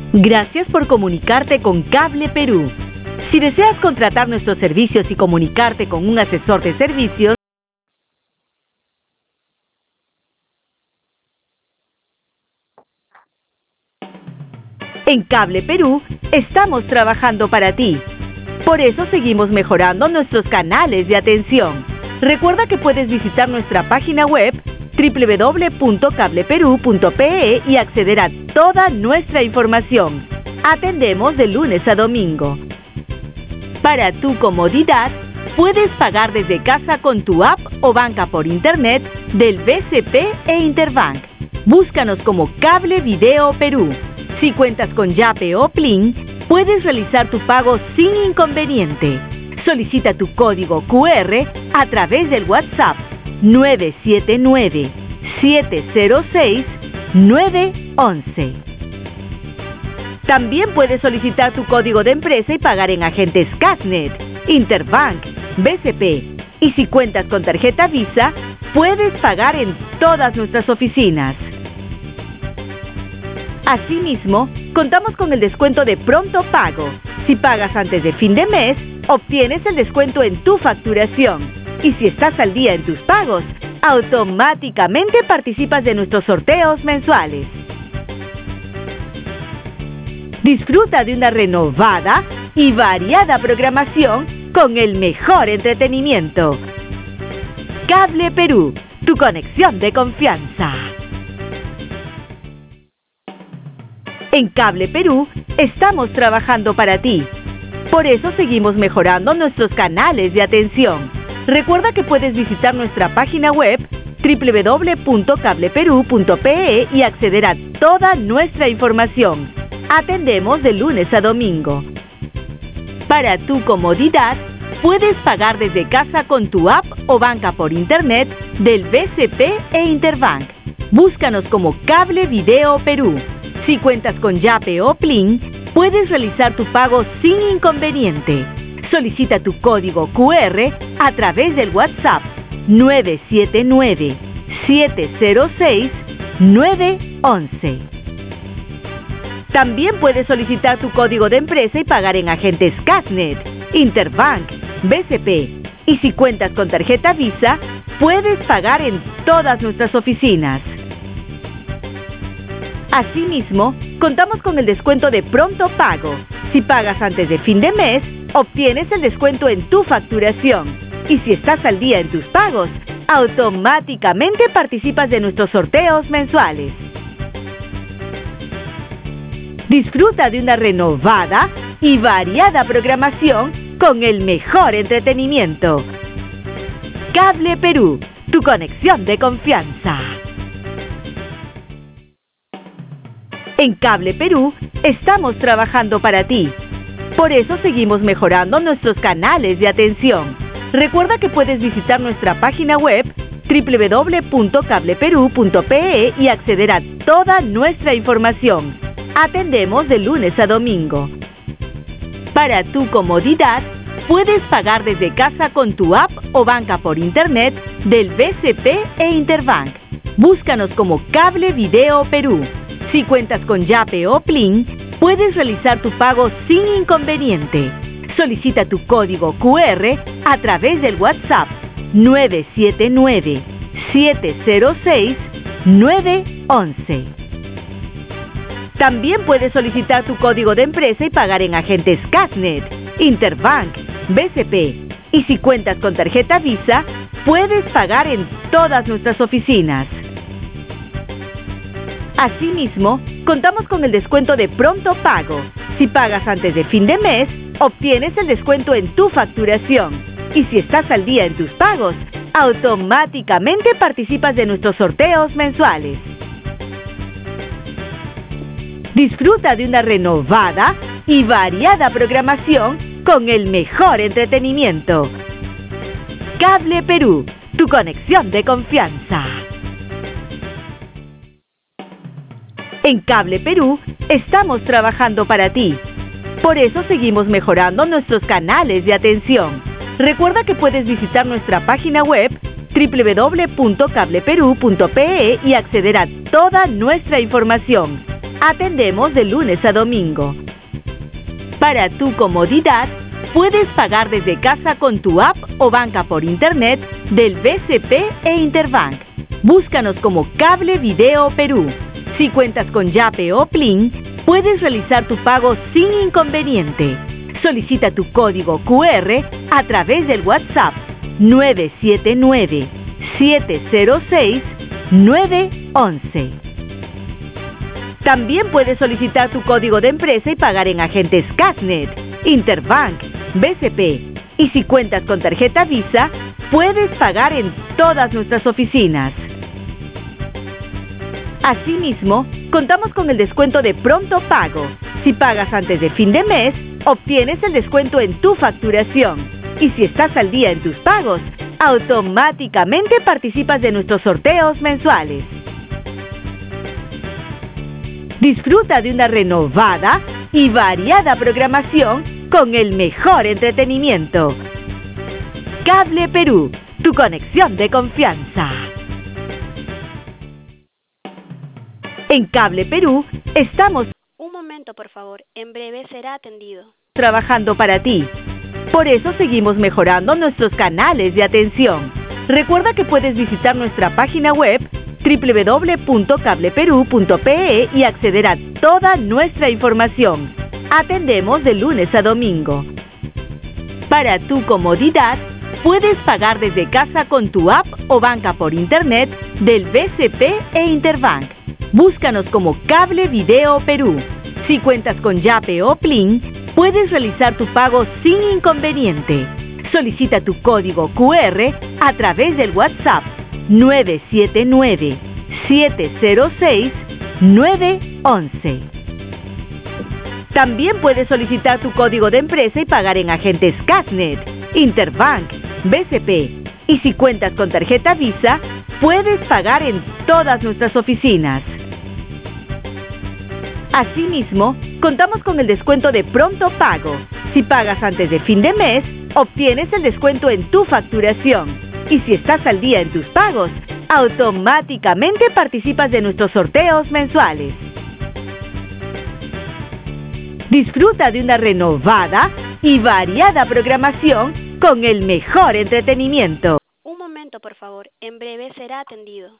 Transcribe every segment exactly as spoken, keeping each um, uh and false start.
Gracias por comunicarte con Cable Perú. Si deseas contratar nuestros servicios y comunicarte con un asesor de servicios, en Cable Perú estamos trabajando para ti. Por eso seguimos mejorando nuestros canales de atención. Recuerda que puedes visitar nuestra página web doble u doble u doble u punto cable perú punto pe e y acceder a toda nuestra información. Atendemos de lunes a domingo. Para tu comodidad, puedes pagar desde casa con tu app o banca por internet del B C P e Interbank. Búscanos como Cable Video Perú. Si cuentas con Yape o Plin, puedes realizar tu pago sin inconveniente. Solicita tu código cu erre a través del WhatsApp nueve siete nueve, siete cero seis, nueve once. También puedes solicitar tu código de empresa y pagar en agentes Casnet, Interbank, B C P. Y si cuentas con tarjeta Visa, puedes pagar en todas nuestras oficinas. Asimismo, contamos con el descuento de pronto pago. Si pagas antes de fin de mes, obtienes el descuento en tu facturación. Y si estás al día en tus pagos, automáticamente participas de nuestros sorteos mensuales. Disfruta de una renovada y variada programación con el mejor entretenimiento. Cable Perú, tu conexión de confianza. En Cable Perú estamos trabajando para ti. Por eso seguimos mejorando nuestros canales de atención. Recuerda que puedes visitar nuestra página web doble u doble u doble u punto cable perú punto pe e y acceder a toda nuestra información. Atendemos de lunes a domingo. Para tu comodidad, puedes pagar desde casa con tu app o banca por internet del B C P e Interbank. Búscanos como Cable Video Perú. Si cuentas con Yape o Plin, puedes realizar tu pago sin inconveniente. Solicita tu código cu erre a través del WhatsApp nueve siete nueve, siete cero seis, nueve once. También puedes solicitar tu código de empresa y pagar en agentes Casnet, Interbank, B C P. Y si cuentas con tarjeta Visa, puedes pagar en todas nuestras oficinas. Asimismo, contamos con el descuento de pronto pago. Si pagas antes de fin de mes, obtienes el descuento en tu facturación. Y si estás al día en tus pagos, automáticamente participas de nuestros sorteos mensuales. Disfruta de una renovada y variada programación con el mejor entretenimiento. Cable Perú, tu conexión de confianza. En Cable Perú estamos trabajando para ti. Por eso seguimos mejorando nuestros canales de atención. Recuerda que puedes visitar nuestra página web doble u doble u doble u punto cable perú punto pe e y acceder a toda nuestra información. Atendemos de lunes a domingo. Para tu comodidad, puedes pagar desde casa con tu app o banca por internet del B C P e Interbank. Búscanos como Cable Video Perú. Si cuentas con Yape o Plin, puedes realizar tu pago sin inconveniente. Solicita tu código cu erre a través del WhatsApp nueve siete nueve, siete cero seis, nueve once. También puedes solicitar tu código de empresa y pagar en agentes Casnet, Interbank, B C P. Y si cuentas con tarjeta Visa, puedes pagar en todas nuestras oficinas. Asimismo, contamos con el descuento de pronto pago. Si pagas antes de fin de mes, obtienes el descuento en tu facturación. Y si estás al día en tus pagos, automáticamente participas de nuestros sorteos mensuales. Disfruta de una renovada y variada programación con el mejor entretenimiento. Cable Perú, tu conexión de confianza. En Cable Perú estamos trabajando para ti. Por eso seguimos mejorando nuestros canales de atención. Recuerda que puedes visitar nuestra página web doble u doble u doble u punto cable perú punto pe e y acceder a toda nuestra información. Atendemos de lunes a domingo. Para tu comodidad, puedes pagar desde casa con tu app o banca por internet del B C P e Interbank. Búscanos como Cable Video Perú. Si cuentas con Yape o Plin, puedes realizar tu pago sin inconveniente. Solicita tu código Q R a través del WhatsApp nueve siete nueve, siete cero seis, nueve once. También puedes solicitar tu código de empresa y pagar en agentes Cashnet, Interbank, B C P. Y si cuentas con tarjeta Visa, puedes pagar en todas nuestras oficinas. Asimismo, contamos con el descuento de pronto pago. Si pagas antes de fin de mes, obtienes el descuento en tu facturación. Y si estás al día en tus pagos, automáticamente participas de nuestros sorteos mensuales. Disfruta de una renovada y variada programación con el mejor entretenimiento. Cable Perú, tu conexión de confianza. En Cable Perú estamos... Un momento, por favor. En breve será atendido. Trabajando para ti. Por eso seguimos mejorando nuestros canales de atención. Recuerda que puedes visitar nuestra página web doble u doble u doble u punto cable perú punto pe e y acceder a toda nuestra información. Atendemos de lunes a domingo. Para tu comodidad, puedes pagar desde casa con tu app o banca por internet del B C P e Interbank. Búscanos como Cable Video Perú. Si cuentas con Yape o Plin, puedes realizar tu pago sin inconveniente. Solicita tu código Q R a través del WhatsApp nueve siete nueve, siete cero seis, nueve once. También puedes solicitar tu código de empresa y pagar en agentes Cashnet, Interbank, B C P. Y si cuentas con tarjeta Visa, puedes pagar en todas nuestras oficinas. Asimismo, contamos con el descuento de pronto pago. Si pagas antes de fin de mes, obtienes el descuento en tu facturación. Y si estás al día en tus pagos, automáticamente participas de nuestros sorteos mensuales. Disfruta de una renovada y variada programación con el mejor entretenimiento. Un momento, por favor. En breve será atendido.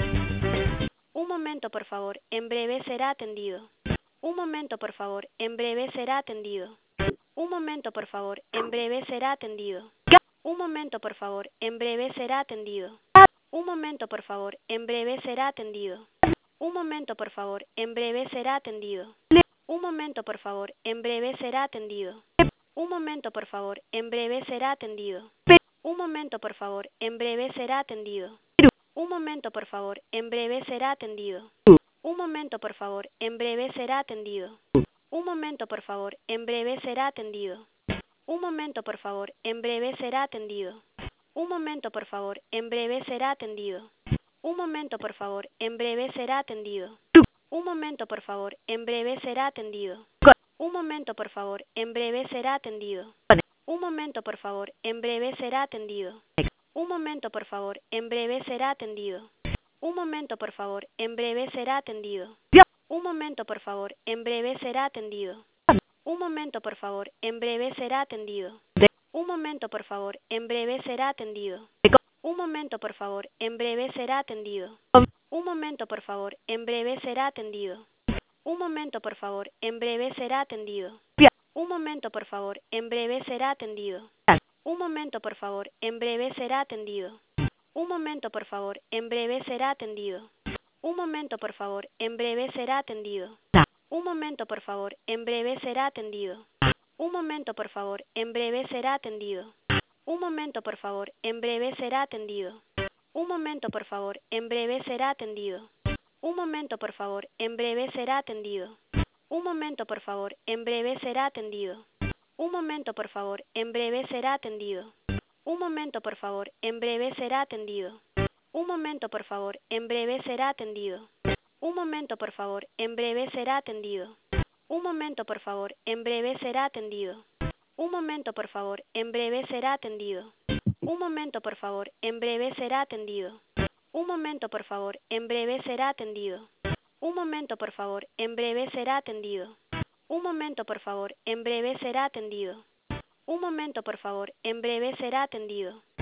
Un momento, por favor. En breve será atendido. Un momento, por favor. En breve será atendido. Un momento, por favor. En breve será atendido. Un momento, por favor. En breve será atendido. Un momento, por favor. En breve será atendido. Un momento, por favor. En breve será atendido. Un momento, por favor. En breve será atendido. Un momento, por favor. En breve será atendido. Un momento, por favor. En breve será atendido. Un momento, por favor. En breve será atendido. Un momento, por favor. En breve será atendido. Un momento, por favor. En breve será atendido. Un momento, por favor. En breve será atendido. Un momento, por favor. En breve será atendido. Un momento, por favor. En breve será atendido. Un momento, por favor. En breve será atendido. Un momento, por favor. En breve será atendido. Un momento, por favor. En breve será atendido. Un momento, por favor. En breve será atendido. Un momento, por favor. En breve será atendido. Un momento, por favor. En breve será atendido. Un momento, por favor. En breve será atendido. Un momento, por favor. En breve será atendido. Un momento, por favor. En breve será atendido. Un momento, por favor. En breve será atendido. Un momento, por favor. En breve será atendido. Un momento, por favor. En breve será atendido. Un momento, por favor. En breve será atendido. Un momento, por favor. En breve será atendido. Un momento, por favor. En breve será atendido. Un momento, por favor. En breve será atendido. Un momento, por favor. En breve será atendido. Un momento, por favor. En breve será atendido. Un momento, por favor. En breve será atendido. Un momento, por favor. En breve será atendido. Un momento, por favor. En breve será atendido. Un momento, por favor. En breve será atendido. Un momento, por favor. En breve será atendido. Un momento, por favor. En breve será atendido. Un momento, por favor. En breve será atendido. Un momento, por favor. En breve será atendido. Un momento, por favor. En breve será atendido. Un momento, por favor. En breve será atendido. Un momento, por favor. En breve será atendido. Un momento, por favor. En breve será atendido. Un momento, por favor. En breve será atendido. Un momento, por favor. En breve será atendido.